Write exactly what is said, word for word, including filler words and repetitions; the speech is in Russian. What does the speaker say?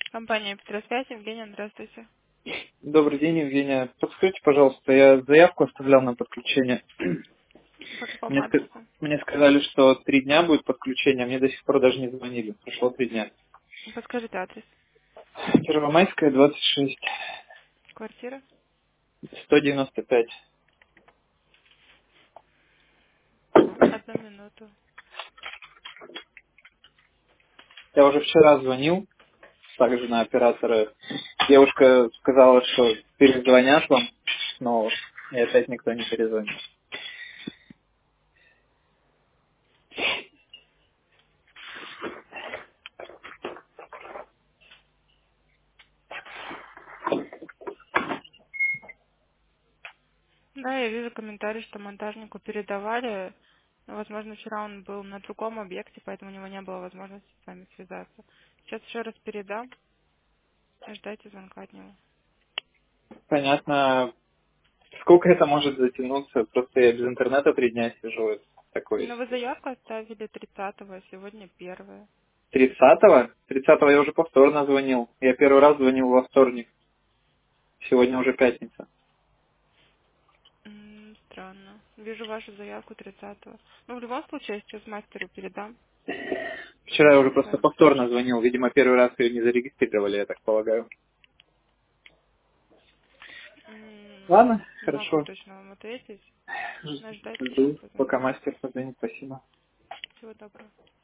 Компания Петросвязь, Евгения, здравствуйте. Добрый день, Евгения. Подскажите, пожалуйста, я заявку оставлял на подключение. По какому Мне, ска- адресу? мне сказали, что три дня будет подключение, а мне до сих пор даже не звонили. Прошло три дня. Подскажите адрес. Первомайская, двадцать шесть, Квартира? сто девяносто пять. Одну минуту. Я уже вчера звонил, также на оператора. Девушка сказала, что перезвонят вам, но и опять никто не перезвонил. Да, я вижу комментарий, что монтажнику передавали. Но, возможно, вчера он был на другом объекте, поэтому у него не было возможности с вами связаться. Сейчас еще раз передам. Ждайте звонка от него. Понятно. Сколько это может затянуться? Просто я без интернета три дня сижу. Это такой Но вы заявку оставили тридцатого, а сегодня первое. тридцатого? тридцатого я уже повторно звонил. Я первый раз звонил во вторник. Сегодня уже пятница. М, Странно. Вижу вашу заявку тридцатого. Ну, в любом случае, я сейчас мастеру передам. Вчера я уже С просто вами. повторно звонил. Видимо, первый раз ее не зарегистрировали, я так полагаю. М, Ладно, Не могу хорошо. точно вам ответить. Но ждать сейчас Жду, позвоню. пока мастер позвонит. Спасибо. Всего доброго.